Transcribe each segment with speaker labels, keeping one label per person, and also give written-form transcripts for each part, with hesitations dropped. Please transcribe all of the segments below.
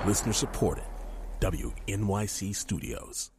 Speaker 1: Listener supported. WNYC Studios.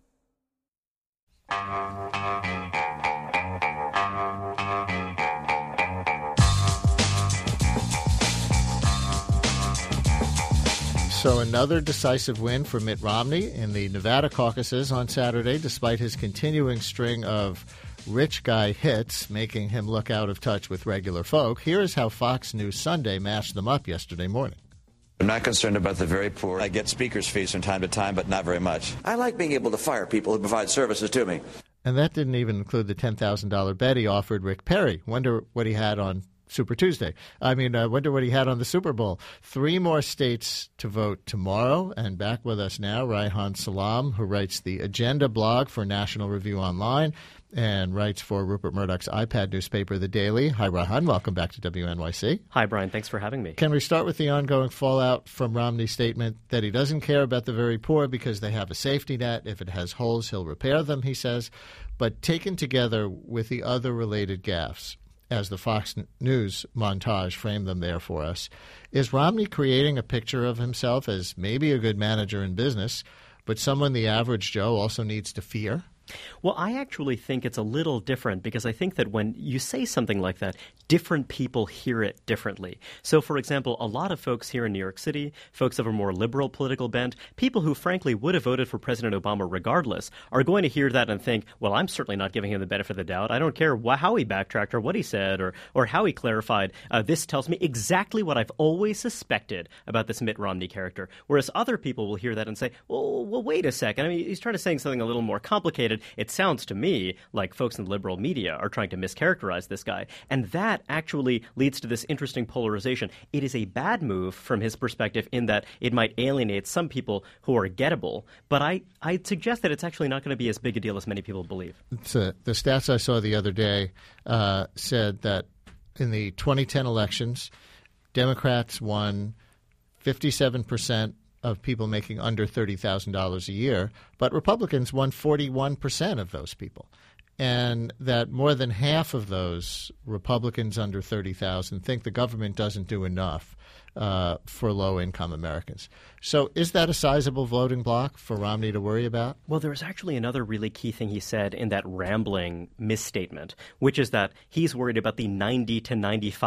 Speaker 2: So another decisive win for Mitt Romney in the Nevada caucuses on Saturday, despite his continuing string of rich guy hits, making him look out of touch with regular folk. Here is how Fox News Sunday mashed them up yesterday morning.
Speaker 3: I'm not concerned about the very poor. I get speaker's fees from time to time, but not very much. I like being able to fire people who provide services to me.
Speaker 2: And that didn't even include the $10,000 bet he offered Rick Perry. Wonder what he had on Super Tuesday. Wonder what he had on the Super Bowl. 3 more states to vote tomorrow. And back with us now, Reihan Salam, who writes the Agenda blog for National Review Online and writes for Rupert Murdoch's iPad newspaper, The Daily. Hi, Reihan. Welcome back to WNYC.
Speaker 4: Hi, Brian. Thanks for having me.
Speaker 2: Can we start with the ongoing fallout from Romney's statement that he doesn't care about the very poor because they have a safety net? If it has holes, he'll repair them, he says. But taken together with the other related gaffes, as the Fox News montage framed them there for us, is Romney creating a picture of himself as maybe a good manager in business, but someone the average Joe also needs to fear?
Speaker 4: Well, I actually think it's a little different because I think that when you say something like that, different people hear it differently. So, for example, a lot of folks here in New York City, folks of a more liberal political bent, people who frankly would have voted for President Obama regardless, are going to hear that and think, well, I'm certainly not giving him the benefit of the doubt. I don't care how he backtracked or what he said or how he clarified. This tells me exactly what I've always suspected about this Mitt Romney character. Whereas other people will hear that and say, well, wait a second. I mean, he's trying to say something a little more complicated. It sounds to me like folks in the liberal media are trying to mischaracterize this guy. And that actually leads to this interesting polarization. It is a bad move from his perspective in that it might alienate some people who are gettable. But I'd suggest that it's actually not going to be as big a deal as many people believe.
Speaker 2: The stats I saw the other day said that in the 2010 elections, Democrats won 57% of people making under $30,000 a year, but Republicans won 41% of those people. And that more than half of those Republicans under 30,000 think the government doesn't do enough for low-income Americans. So is that a sizable voting bloc for Romney to worry about?
Speaker 4: Well, there's actually another really key thing he said in that rambling misstatement, which is that he's worried about the 90 to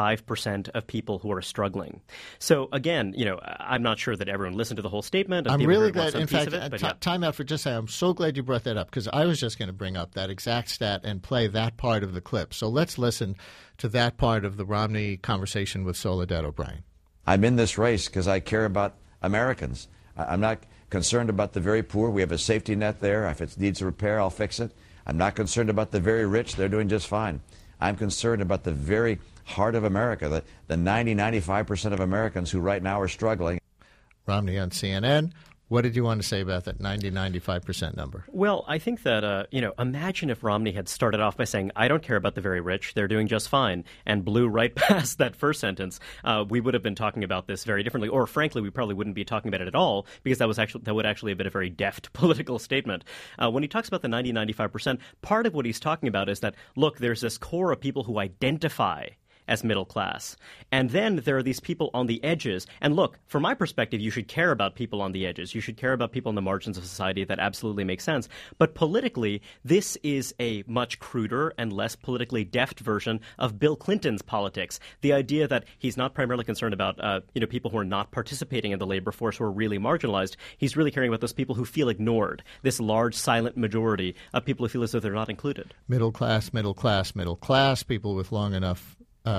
Speaker 4: 95% of people who are struggling. So, again, I'm not sure that everyone listened to the whole statement.
Speaker 2: I'm really glad. In fact, time out for just a second. I'm so glad you brought that up because I was just going to bring up that exact stat and play that part of the clip. So let's listen to that part of the Romney conversation with Soledad O'Brien.
Speaker 3: I'm in this race because I care about Americans. I'm not concerned about the very poor. We have a safety net there. If it needs a repair, I'll fix it. I'm not concerned about the very rich. They're doing just fine. I'm concerned about the very heart of America, the 90-95% of Americans who right now are struggling.
Speaker 2: Romney on CNN. What did you want to say about that 90-95% number?
Speaker 4: Well, I think that, imagine if Romney had started off by saying, I don't care about the very rich, they're doing just fine, and blew right past that first sentence. We would have been talking about this very differently, or frankly, we probably wouldn't be talking about it at all, because that would actually have been a very deft political statement. When he talks about the 90-95%, part of what he's talking about is that, look, there's this core of people who identify as middle class. And then there are these people on the edges. And look, from my perspective, you should care about people on the edges. You should care about people on the margins of society. That absolutely makes sense. But politically, this is a much cruder and less politically deft version of Bill Clinton's politics. The idea that he's not primarily concerned about people who are not participating in the labor force, who are really marginalized. He's really caring about those people who feel ignored, this large silent majority of people who feel as though they're not included.
Speaker 2: Middle class, middle class, middle class, people with long enough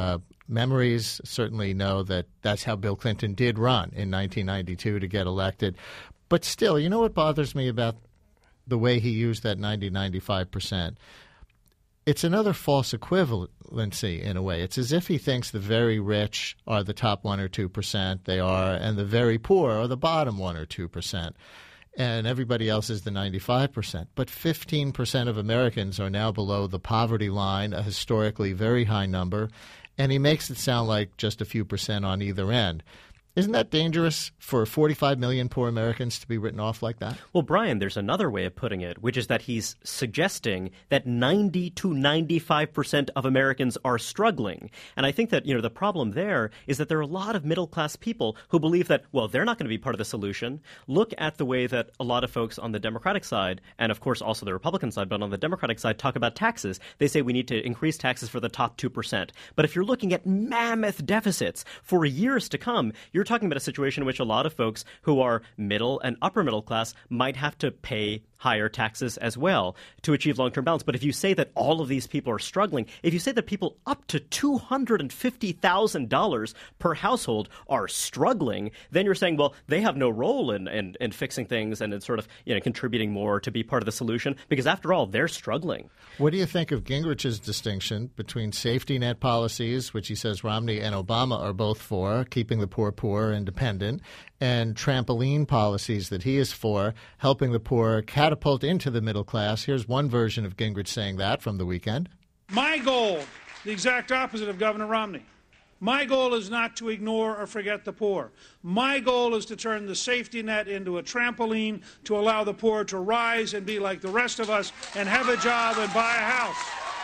Speaker 2: memories certainly know that that's how Bill Clinton did run in 1992 to get elected. But still, you know what bothers me about the way he used that 90-95%? It's another false equivalency in a way. It's as if he thinks the very rich are the top 1 or 2%, they are, and the very poor are the bottom 1 or 2%. And everybody else is the 95%. But 15% of Americans are now below the poverty line, a historically very high number, and he makes it sound like just a few percent on either end. Isn't that dangerous for 45 million poor Americans to be written off like that?
Speaker 4: Well, Brian, there's another way of putting it, which is that he's suggesting that 90 to 95% of Americans are struggling. And I think that, the problem there is that there are a lot of middle-class people who believe that, well, they're not going to be part of the solution. Look at the way that a lot of folks on the Democratic side, and of course also the Republican side, but on the Democratic side, talk about taxes. They say we need to increase taxes for the top 2%. But if you're looking at mammoth deficits for years to come, you're talking about a situation in which a lot of folks who are middle and upper middle class might have to pay higher taxes as well to achieve long-term balance. But if you say that all of these people are struggling, if you say that people up to $250,000 per household are struggling, then you're saying, well, they have no role in fixing things and in sort of contributing more to be part of the solution, because after all, they're struggling.
Speaker 2: What do you think of Gingrich's distinction between safety net policies, which he says Romney and Obama are both for, keeping the poor and dependent, and trampoline policies that he is for, helping the poor catapult into the middle class? Here's one version of Gingrich saying that from the weekend.
Speaker 5: My goal, the exact opposite of Governor Romney. My goal is not to ignore or forget the poor. My goal is to turn the safety net into a trampoline to allow the poor to rise and be like the rest of us and have a job and buy a house.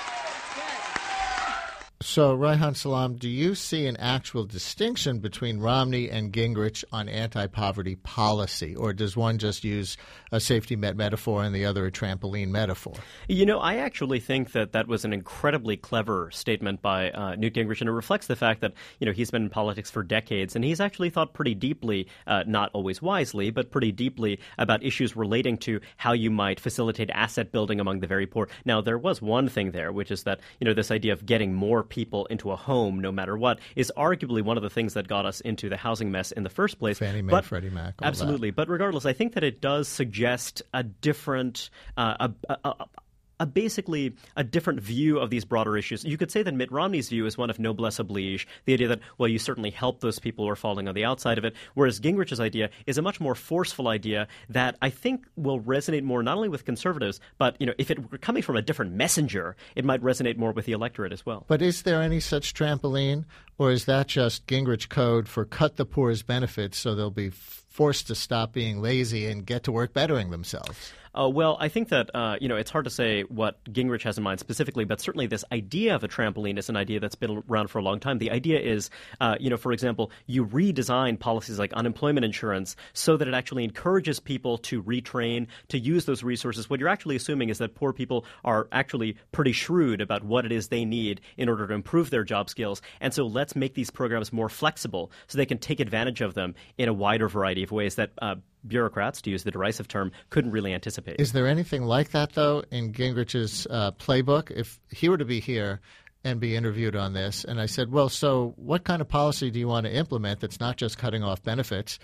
Speaker 2: So, Reihan Salam, do you see an actual distinction between Romney and Gingrich on anti-poverty policy, or does one just use a safety net metaphor and the other a trampoline metaphor?
Speaker 4: I actually think that was an incredibly clever statement by Newt Gingrich, and it reflects the fact that, he's been in politics for decades, and he's actually thought pretty deeply, not always wisely, but pretty deeply about issues relating to how you might facilitate asset building among the very poor. Now, there was one thing there, which is that, this idea of getting more people into a home, no matter what, is arguably one of the things that got us into the housing mess in the first place.
Speaker 2: Fannie Mae, Freddie Mac, all
Speaker 4: absolutely.
Speaker 2: That.
Speaker 4: But regardless, I think that it does suggest a different, basically a different view of these broader issues. You could say that Mitt Romney's view is one of noblesse oblige, the idea that, well, you certainly help those people who are falling on the outside of it, whereas Gingrich's idea is a much more forceful idea that I think will resonate more not only with conservatives, but, if it were coming from a different messenger, it might resonate more with the electorate as well.
Speaker 2: But is there any such trampoline, or is that just Gingrich code for cut the poor's benefits so they'll be forced to stop being lazy and get to work bettering themselves?
Speaker 4: Well, I think that, it's hard to say what Gingrich has in mind specifically, but certainly this idea of a trampoline is an idea that's been around for a long time. The idea is, for example, you redesign policies like unemployment insurance so that it actually encourages people to retrain, to use those resources. What you're actually assuming is that poor people are actually pretty shrewd about what it is they need in order to improve their job skills. And so let's make these programs more flexible so they can take advantage of them in a wider variety of ways that bureaucrats, to use the derisive term, couldn't really anticipate.
Speaker 2: Is there anything like that, though, in Gingrich's playbook? If he were to be here and be interviewed on this, and I said, well, so what kind of policy do you want to implement that's not just cutting off benefits,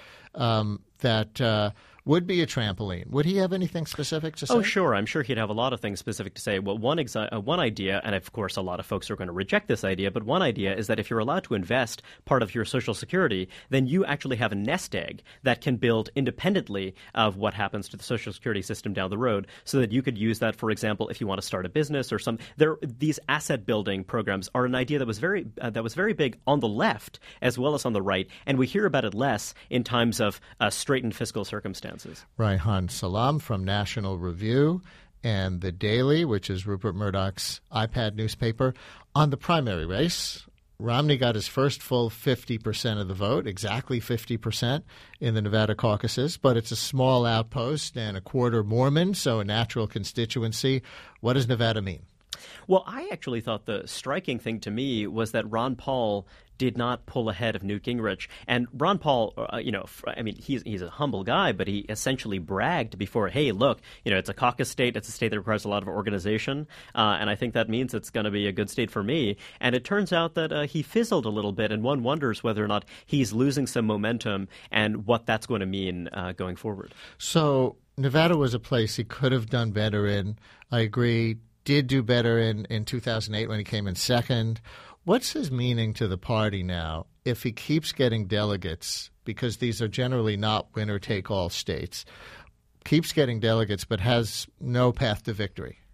Speaker 2: that would be a trampoline? Would he have anything specific to say?
Speaker 4: Oh, sure. I'm sure he'd have a lot of things specific to say. Well, one idea, and of course a lot of folks are going to reject this idea, but one idea is that if you're allowed to invest part of your Social Security, then you actually have a nest egg that can build independently of what happens to the Social Security system down the road, so that you could use that, for example, if you want to start a business or some. These asset building programs are an idea that was very big on the left as well as on the right, and we hear about it less in times of straitened fiscal circumstances.
Speaker 2: Reihan Salam from National Review and The Daily, which is Rupert Murdoch's iPad newspaper. On the primary race, Romney got his first full 50% of the vote, exactly 50% in the Nevada caucuses, but it's a small outpost and a quarter Mormon, so a natural constituency. What does Nevada mean?
Speaker 4: Well, I actually thought the striking thing to me was that Ron Paul did not pull ahead of Newt Gingrich. And Ron Paul, he's a humble guy, but he essentially bragged before, hey, look, it's a caucus state. It's a state that requires a lot of organization. And I think that means it's going to be a good state for me. And it turns out that he fizzled a little bit, and one wonders whether or not he's losing some momentum and what that's going to mean going forward.
Speaker 2: So Nevada was a place he could have done better in. I agree. Did do better in 2008 when he came in second. What's his meaning to the party now if he keeps getting delegates, because these are generally not winner-take-all states, keeps getting delegates but has no path to victory?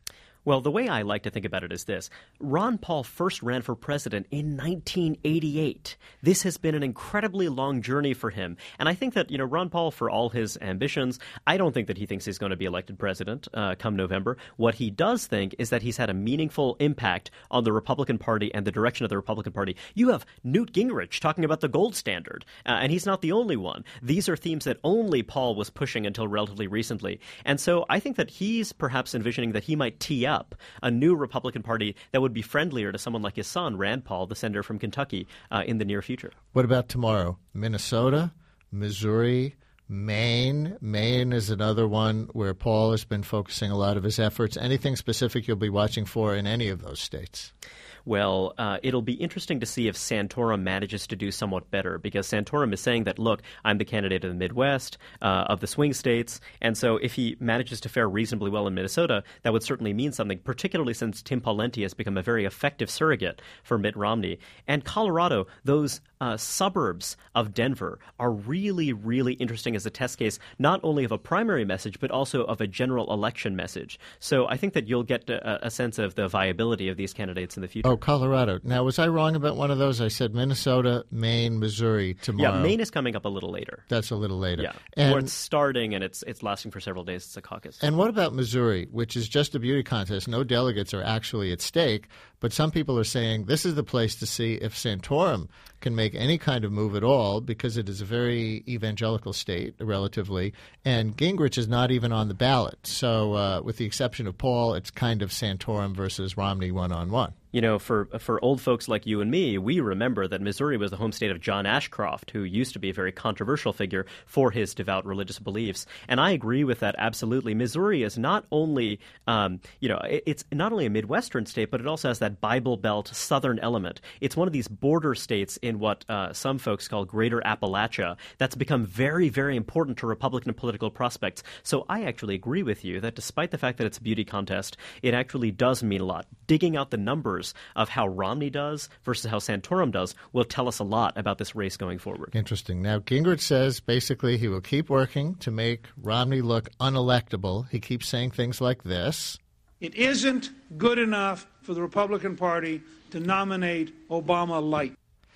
Speaker 4: Well, the way I like to think about it is this. Ron Paul first ran for president in 1988. This has been an incredibly long journey for him. And I think that, Ron Paul, for all his ambitions, I don't think that he thinks he's going to be elected president come November. What he does think is that he's had a meaningful impact on the Republican Party and the direction of the Republican Party. You have Newt Gingrich talking about the gold standard, and he's not the only one. These are themes that only Paul was pushing until relatively recently. And so I think that he's perhaps envisioning that he might tee up a new Republican Party that would be friendlier to someone like his son, Rand Paul, the senator from Kentucky, in the near future.
Speaker 2: What about tomorrow? Minnesota, Missouri, Maine. Maine is another one where Paul has been focusing a lot of his efforts. Anything specific you'll be watching for in any of those states?
Speaker 4: Well, it'll be interesting to see if Santorum manages to do somewhat better, because Santorum is saying that, look, I'm the candidate of the Midwest, of the swing states, and so if he manages to fare reasonably well in Minnesota, that would certainly mean something, particularly since Tim Pawlenty has become a very effective surrogate for Mitt Romney. And Colorado, those suburbs of Denver are really, really interesting as a test case, not only of a primary message, but also of a general election message. So I think that you'll get a sense of the viability of these candidates in the future.
Speaker 2: Oh, Colorado. Now, was I wrong about one of those? I said Minnesota, Maine, Missouri tomorrow.
Speaker 4: Yeah, Maine is coming up a little later.
Speaker 2: That's a little later.
Speaker 4: Yeah,
Speaker 2: and,
Speaker 4: or it's starting and it's lasting for several days. It's a caucus.
Speaker 2: And what about Missouri, which is just a beauty contest? No delegates are actually at stake, but some people are saying this is the place to see if Santorum can make any kind of move at all, because it is a very evangelical state, relatively, and Gingrich is not even on the ballot. So with the exception of Paul, it's kind of Santorum versus Romney one-on-one.
Speaker 4: For old folks like you and me, we remember that Missouri was the home state of John Ashcroft, who used to be a very controversial figure for his devout religious beliefs. And I agree with that absolutely. Missouri is not only, it's not only a Midwestern state, but it also has that Bible Belt southern element. It's one of these border states in what some folks call Greater Appalachia that's become very, very important to Republican political prospects. So I actually agree with you that despite the fact that it's a beauty contest, it actually does mean a lot. Digging out the numbers of how Romney does versus how Santorum does will tell us a lot about this race going forward.
Speaker 2: Interesting. Now, Gingrich says basically he will keep working to make Romney look unelectable. He keeps saying things like this.
Speaker 5: It isn't good enough for the Republican Party to nominate Obama light.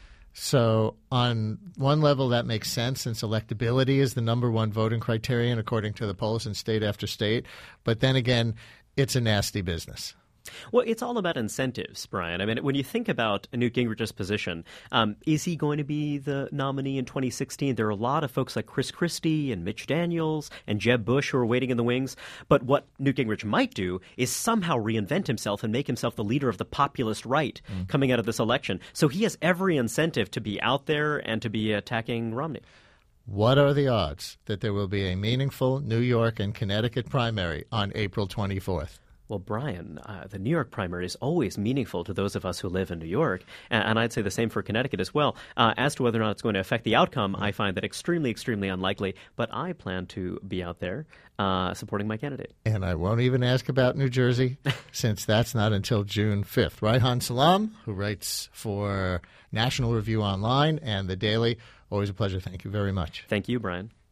Speaker 2: So on one level, that makes sense, since electability is the number one voting criterion, according to the polls in state after state. But then again, it's a nasty business.
Speaker 4: Well, it's all about incentives, Brian. I mean, when you think about Newt Gingrich's position, is he going to be the nominee in 2016? There are a lot of folks like Chris Christie and Mitch Daniels and Jeb Bush who are waiting in the wings. But what Newt Gingrich might do is somehow reinvent himself and make himself the leader of the populist right coming out of this election. So he has every incentive to be out there and to be attacking Romney.
Speaker 2: What are the odds that there will be a meaningful New York and Connecticut primary on April 24th?
Speaker 4: Well, Brian, the New York primary is always meaningful to those of us who live in New York, and I'd say the same for Connecticut as well. As to whether or not it's going to affect the outcome, I find that extremely, extremely unlikely, but I plan to be out there supporting my candidate.
Speaker 2: And I won't even ask about New Jersey, since that's not until June 5th. Reihan Salam, who writes for National Review Online and The Daily, always a pleasure. Thank you very much.
Speaker 4: Thank you, Brian.